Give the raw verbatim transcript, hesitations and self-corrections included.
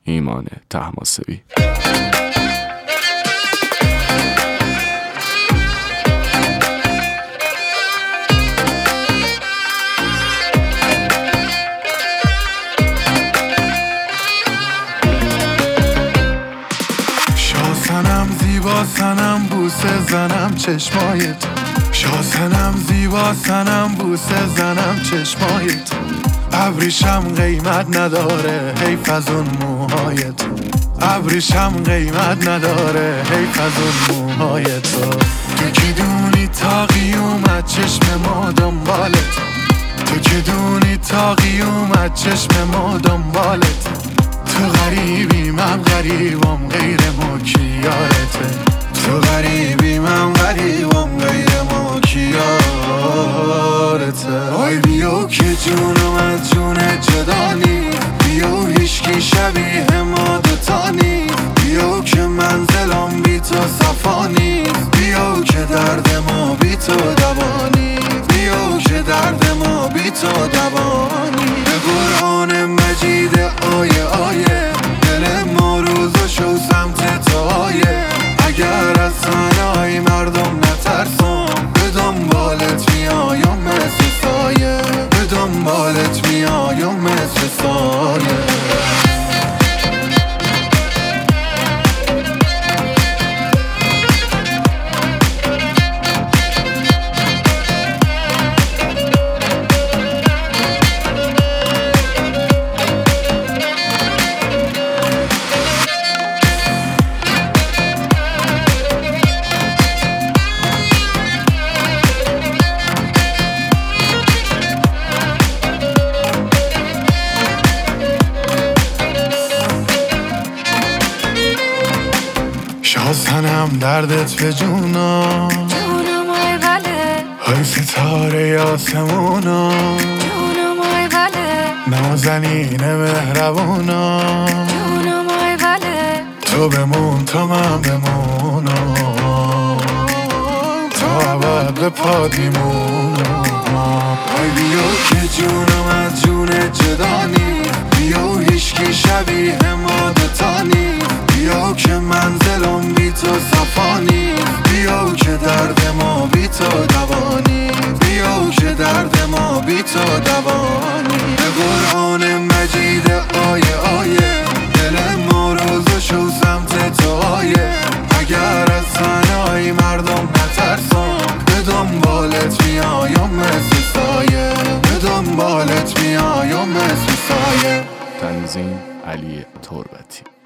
ایمان طهماسبی. شاسنم زیبا سنم بوسه زنم چشمایت، شاسنم زیبا سنم بوسه زنم چشمایت، ابریشم قیمت نداره حیف از اون موهایت، ابریشم قیمت نداره حیف از اون موهایت. تو که دونی تا قیومت چشم ما دنبالت، تو که دونی تا قیومت چشم ما دنبالت، تو غریبی من غریبم غیر ما کی یارته، تو غریبی من غریبم غیر ما کی یارته. آی بیو که جونم از جون جدانی، بیو هیشکی شبیه ما دوتانی، بیو که منزلم بی تو صفانی، بیو که درد ما بی تو دوانی، بیو که درد ما بی تو دوانی. به قرآن مجید آیه آیه دل ما روزو شو سمت تو آیه، اگر از سنای مردم نترسم به دنبالت میایم مثل سایه، به دنبالت میایم مثل سایه. شاسنم دردت به جونا جونم آی بله، های ستاره آسمونا جونم آی بله، نازنین مهربونا جونم آی بله، تو بمون تا من بمونم، تا عبد به پاد میمونم. آی بیو که جونم از جون جدانی، بیو هیشکی شبیه ما دوتانی، بیو که منزلم بی تو صفانی، بیو که درد ما بی تو دوانی، بیو که درد ما بی تو دوانی. به قرآن مجید آیه آیه دل ما روزو شو سمت تو آیه، اگر از سنای مردم نترسم به دنبالت میایم مثل سایه، به دنبالت میایم مثل سایه. تنظیم علی تربتی.